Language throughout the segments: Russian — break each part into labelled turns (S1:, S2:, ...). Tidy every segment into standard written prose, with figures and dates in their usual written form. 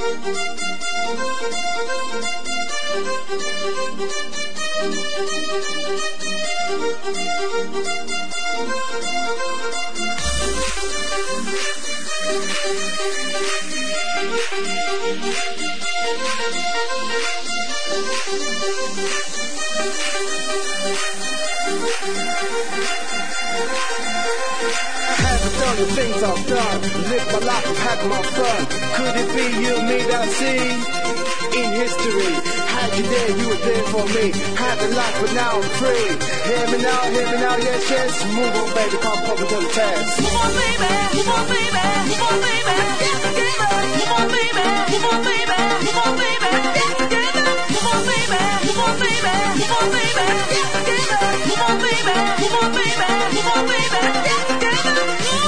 S1: The things I've done, lived my life and had my fun. Could it be you and me that I see in history? Had you there, you were there for me. Had the life, but now I'm free. Hear me now, yes, yes. Move on, baby, come pop into the test.
S2: Move on, baby, move on, baby, move on, baby. Get together. Move on, baby, move on, baby, move on, baby. Get together. Move on, baby, move on, baby, move on, baby. Get together. Move on, baby, move on, baby, move on, baby. Get together.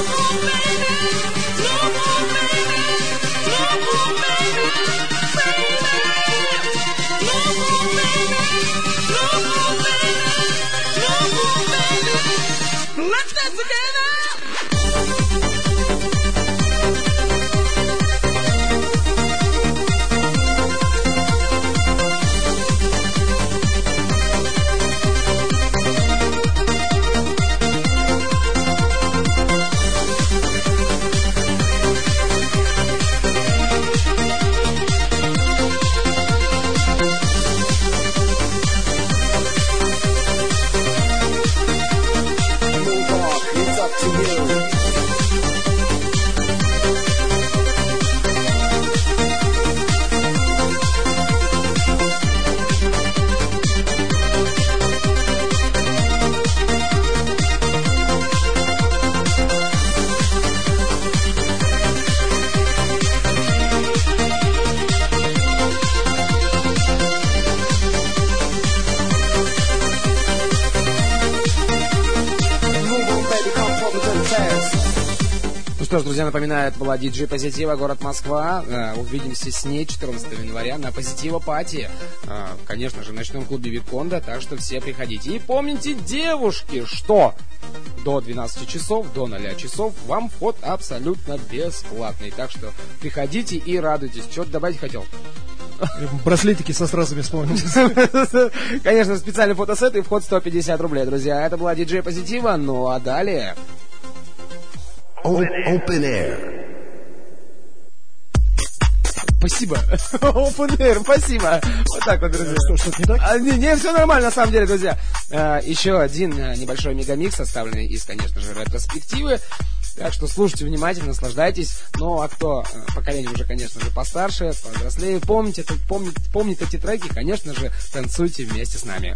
S2: Let's dance together!
S3: Что ж, друзья, напоминаю, это была диджей Позитива, город Москва. Увидимся с ней 14 января на Позитива Пати. Конечно же, в ночном клубе Виконда, так что все приходите. И помните, девушки, что до 12 часов, до 0 часов вам вход абсолютно бесплатный. Так что приходите и радуйтесь. Что ты добавить хотел?
S4: Браслетики со стразами вспомнил.
S3: Конечно, специальный фотосет и вход 150 рублей, друзья. Это была диджей Позитива, ну а далее...
S5: Open Air.
S3: Спасибо. Open Air, спасибо. Вот так вот, друзья.
S4: Что-то не так?
S3: Не, все нормально, на самом деле, друзья. Еще один небольшой мегамикс, составленный из, конечно же, ретроспективы. Так что слушайте внимательно, наслаждайтесь. Ну, а кто поколение уже, конечно же, постарше, повзрослее, помните эти треки, конечно же, танцуйте вместе с нами.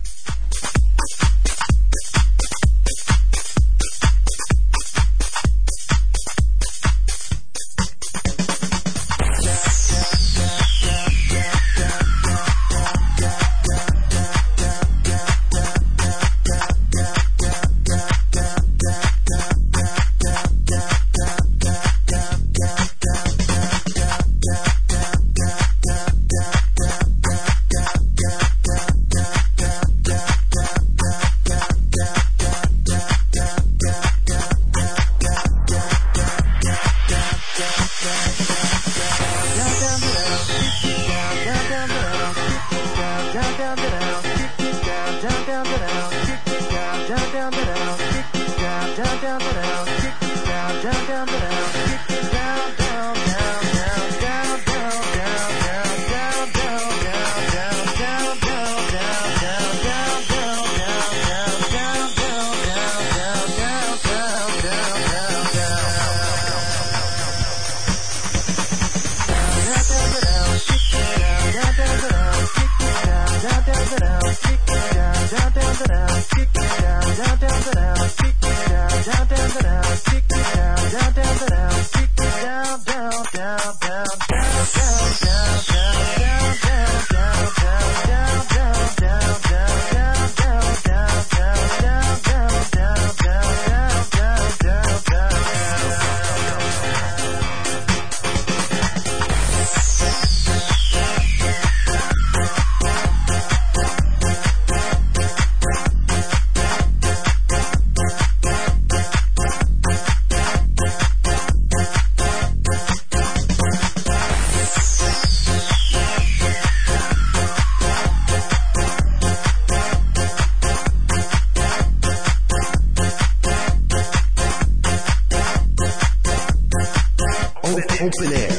S5: Open Air.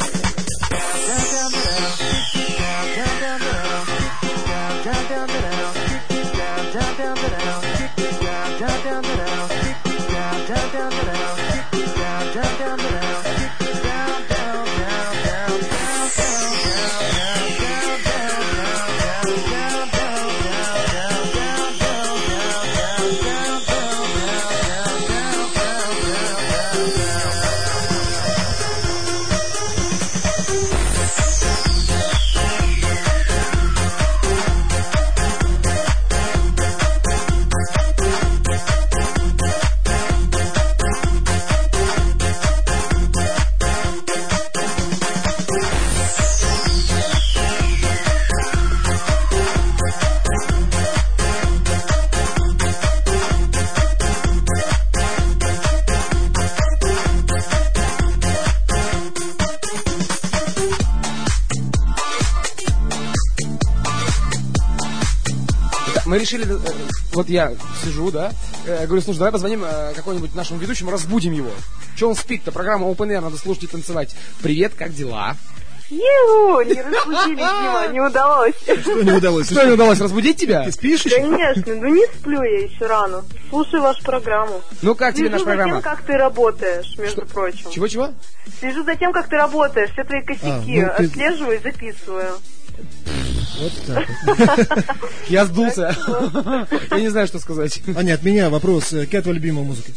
S3: Мы решили, вот я сижу, да, говорю, слушай, давай позвоним какому-нибудь нашему ведущему, разбудим его. Че он спит-то? Программа Open Air, надо слушать и танцевать. Привет, как дела?
S6: Ю, не разбудили, Дима, не удалось.
S4: Что не удалось?
S3: Что, не удалось разбудить тебя?
S4: Ты спишь еще?
S6: Конечно, ну не сплю я еще рано. Слушаю вашу программу.
S3: Ну как тебе наша программа?
S6: Слежу за тем, как ты работаешь, между прочим.
S3: Чего-чего?
S6: Слежу за тем, как ты работаешь, все твои косяки
S4: ну ты-
S6: отслеживаю и записываю.
S4: Вот так вот.
S3: Я сдулся. Я не знаю, что сказать.
S4: Аня, от меня вопрос. Какая твоя любимая музыка?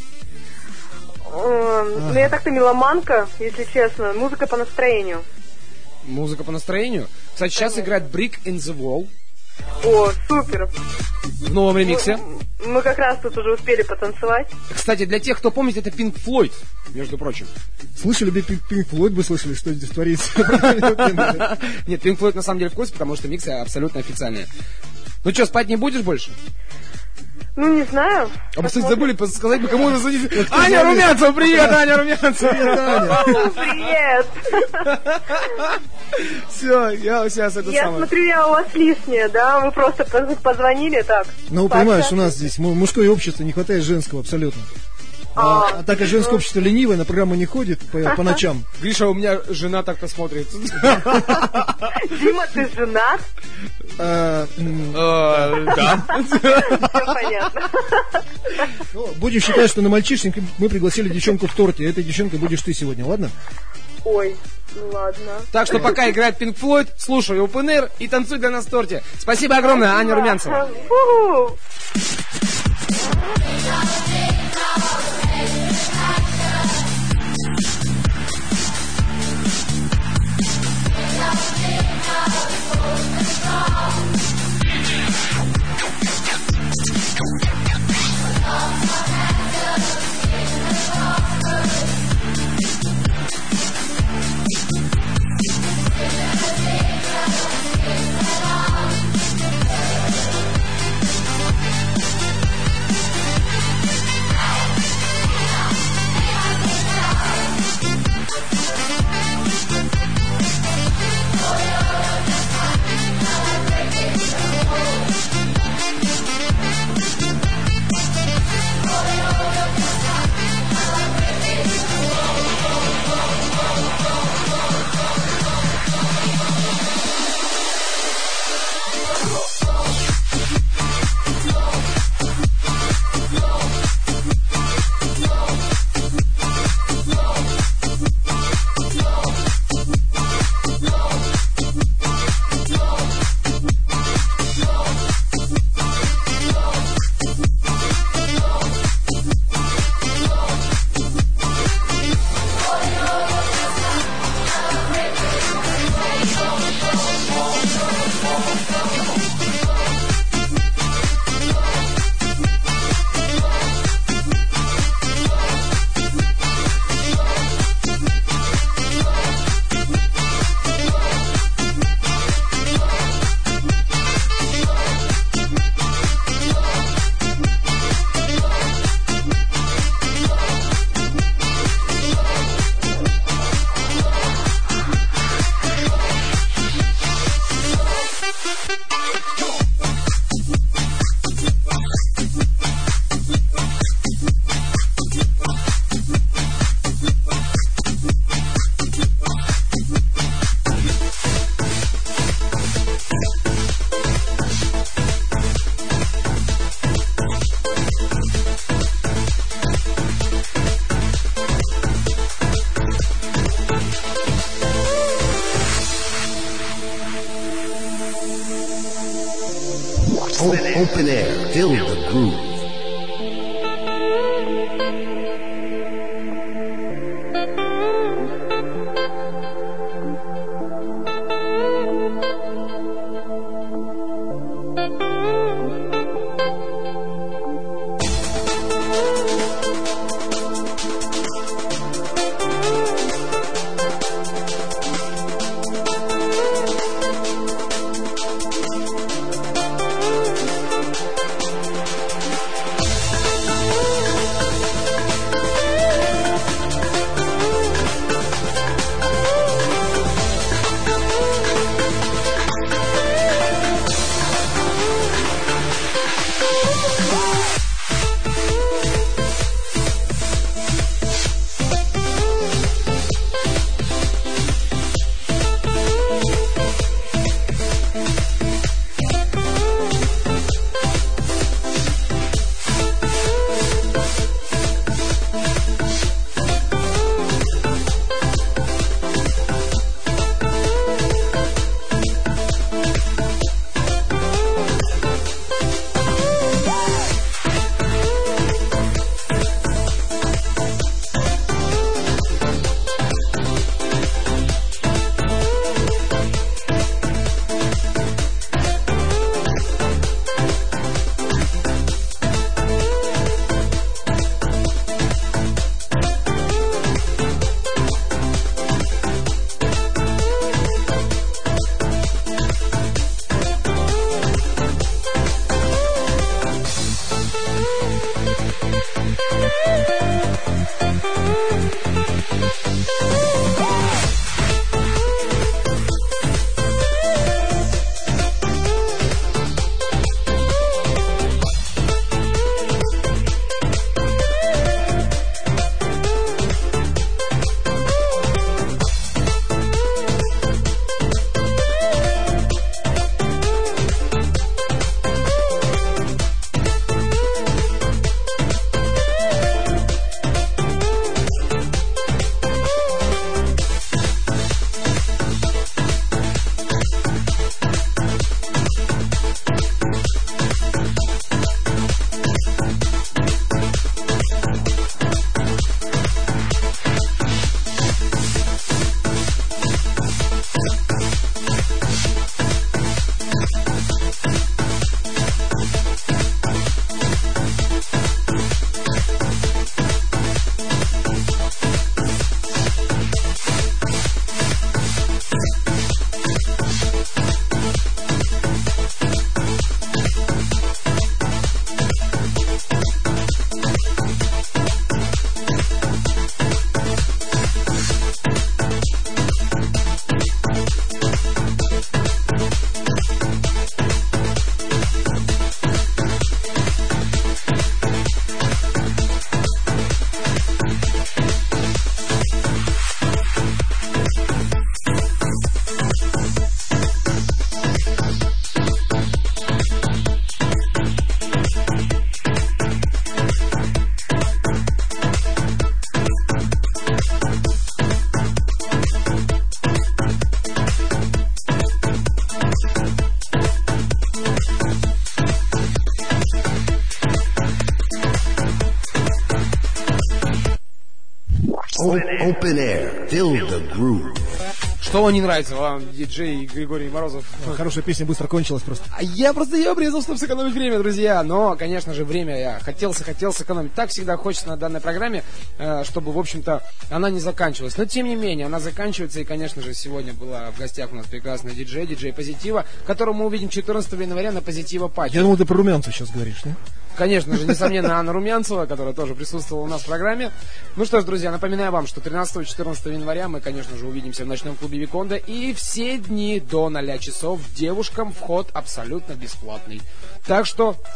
S6: Ну я так-то меломанка, если честно. Музыка по настроению.
S3: Музыка по настроению. Кстати, сейчас играет Brick in the Wall
S6: О, супер.
S3: в новом ремиксе.
S6: Мы как раз тут уже успели потанцевать.
S3: Кстати, для тех, кто помнит, это Pink Floyd, между прочим.
S4: Слышали бы Pink Floyd, бы слышали, что здесь творится.
S3: Нет, Pink Floyd на самом деле в курсе, потому что микс абсолютно официальный. Ну что, спать не будешь больше?
S6: Ну, не знаю.
S3: А мы, кстати, забыли сказать, кому у нас звонит. Аня Румянцева, привет, Аня Румянцева.
S6: Привет.
S3: Все, я сейчас это
S6: Я
S3: самое.
S6: смотрю, я у вас лишняя, да? Вы просто позвонили так.
S4: Ну, понимаешь, у нас здесь мужское общество, не хватает женского абсолютно. А так как женское общество ленивое, на программу не ходит по ночам.
S3: Гриша, у меня жена так-то смотрит.
S6: Дима, ты женат?
S3: Да.
S6: Все понятно.
S4: Ну, будем считать, что на мальчишник мы пригласили девчонку в торте. Этой девчонкой будешь ты сегодня, ладно?
S6: Ой, ну ладно.
S3: Так что пока играет Pink Floyd, слушай Open Air и танцуй для нас в торте. Спасибо огромное, Аня Румянцева.
S6: Фу.
S5: Open air, feel the groove. Open air, feel the groove.
S3: Что не нравится вам, диджей Григорий Морозов?
S4: Хорошая песня быстро кончилась просто.
S3: Я просто ее обрезал, чтобы сэкономить время, друзья. Но, конечно же, время я хотел сэкономить. Так всегда хочется на данной программе, чтобы, в общем-то, она не заканчивалась. Но, тем не менее, она заканчивается. И, конечно же, сегодня была в гостях у нас прекрасный диджей Позитива, которого мы увидим 14 января на Позитива Пати.
S4: Я думал, ты про Румянцева сейчас говоришь, да?
S3: Конечно же, несомненно, Анна Румянцева, которая тоже присутствовала у нас в программе. Ну что ж, друзья, напоминаю вам, что 13-14 января мы, конечно же, увидимся в ночном клубе Виконда. И все дни до 0 часов девушкам вход абсолютно бесплатный. Так что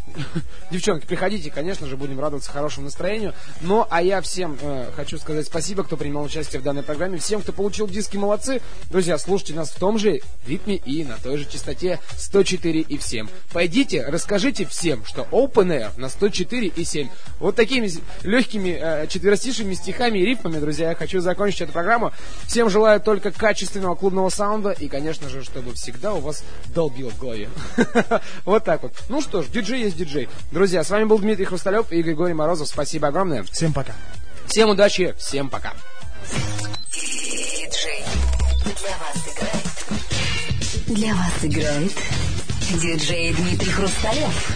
S3: Девчонки, приходите, конечно же, будем радоваться хорошему настроению. Ну, а я всем хочу сказать спасибо, кто принимал участие в данной программе. Всем, кто получил диски, молодцы. Друзья, слушайте нас в том же ритме и на той же частоте 104,7. Пойдите, расскажите всем, что Open Air на 104,7. Вот такими легкими четверостишими стихами и рифмами, друзья, я хочу закончить эту программу. Всем желаю только качественного клубного саунда и, конечно же, чтобы всегда у вас долбило в голове. Вот так вот. Ну что ж, диджей есть диджей. Друзья, с вами был Дмитрий Хрусталев и Григорий Морозов. Спасибо огромное.
S4: Всем пока.
S3: Всем удачи, всем пока.
S2: Диджей. Для вас играет диджей Дмитрий Хрусталев.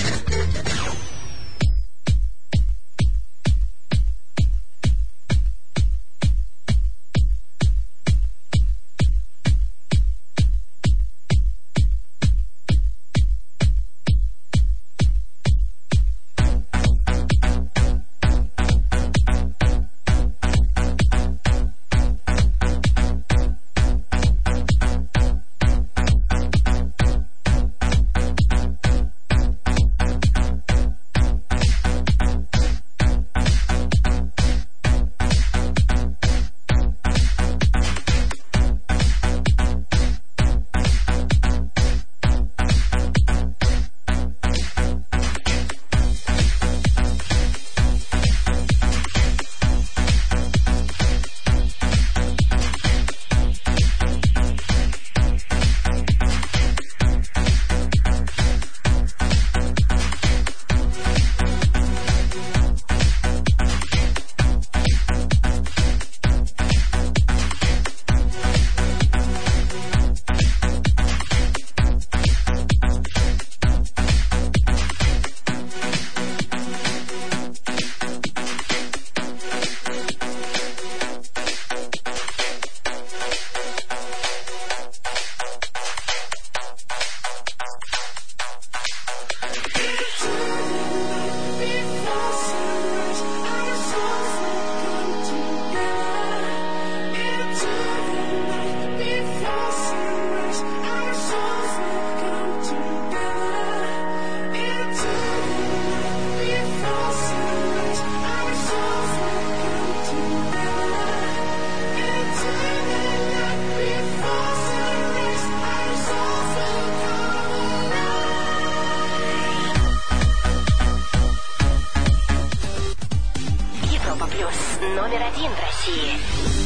S7: #1 в России.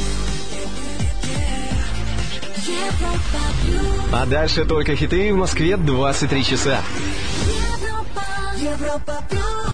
S8: А дальше только хиты в Москве 23 часа.
S2: Европа плюс.